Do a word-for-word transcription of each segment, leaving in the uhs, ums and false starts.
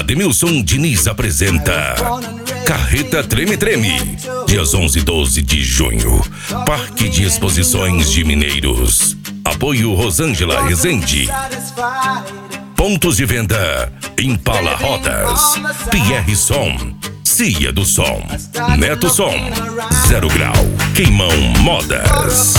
Ademilson Diniz apresenta Carreta Treme Treme, dias onze e doze de junho, Parque de Exposições de Mineiros. Apoio Rosângela Rezende. Pontos de venda: Impala Rodas, Pierre Som, Cia do Som, Neto Som, Zero Grau, Queimão Modas.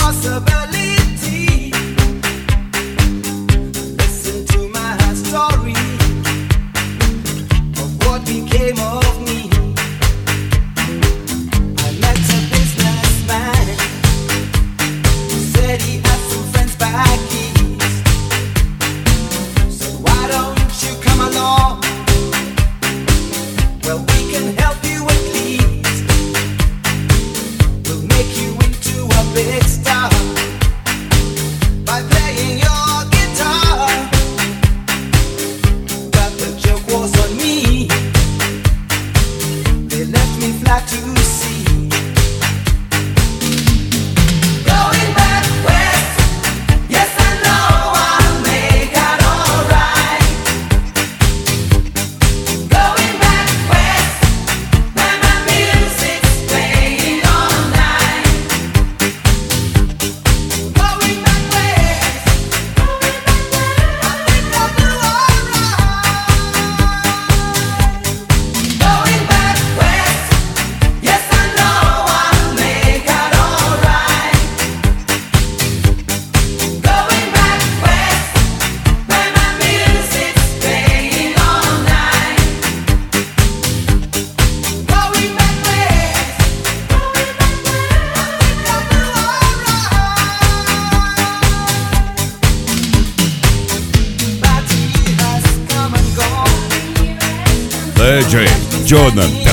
D J Jonathan.